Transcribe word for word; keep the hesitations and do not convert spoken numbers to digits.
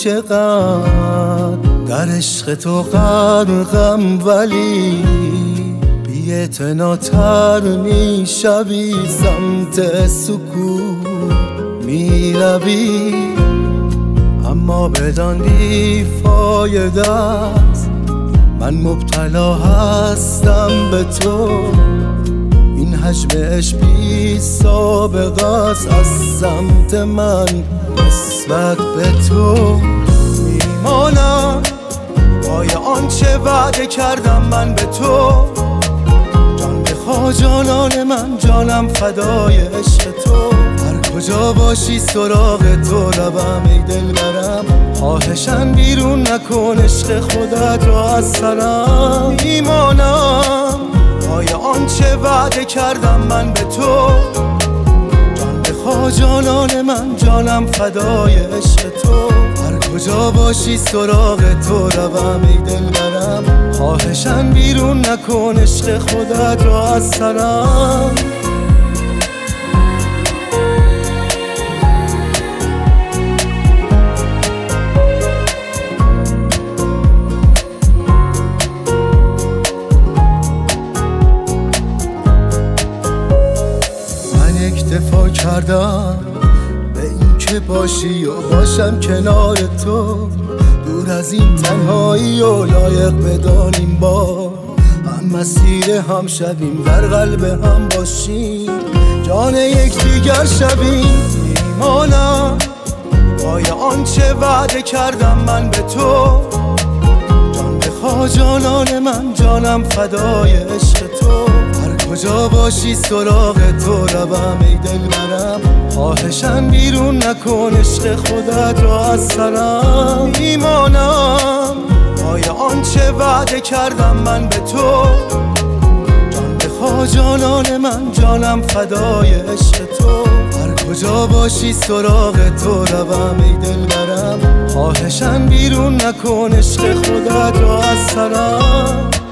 چقدر در عشق تو غرقم، ولی بی اعتناتر می شوی، سمت سکوت می روی. اما بدان بی فایده است، من مبتلا هستم به تو. این حجم عشق بی سابقه است از سمت من نسبت به تو. میمانم پای آنچه وعده کردم من به تو. جان بخواه جانان من، جانم فدای عشق تو. هر کجا باشی سراغ تو روم ای دلبرم، خواهشن بیرون نکن عشق خودت را از سرم. میمانم پای آنچه وعده کردم من به تو. جان بخواه جانان من، جانم فدای عشق تو. هر کجا باشی سراغ تو روم ای دلبرم، خواهشن بیرون نکن عشق خودت را از سرم. اکتفا کردم به این که باشی و باشم کنار تو، دور از این تنهایی و لایق بدانیم با هم مسیر هم شویم، در قلب هم باشیم، جان یکدیگر شویم. میمانم پای آنچه وعده کردم من به تو. جان بخواه جانان من، جانم فدای عشق تو. کجا باشی سراغ تو روم ای دلبرم، خواهشن بیرون نکن عشق خودت را از سرم. میمانم پای آنچه وعده کردم من به تو. جان بخواه جانان من، جانم فدای عشق تو. هر کجا باشی سراغ تو روم ای دلبرم، خواهشن بیرون نکن عشق خودت را از سرم.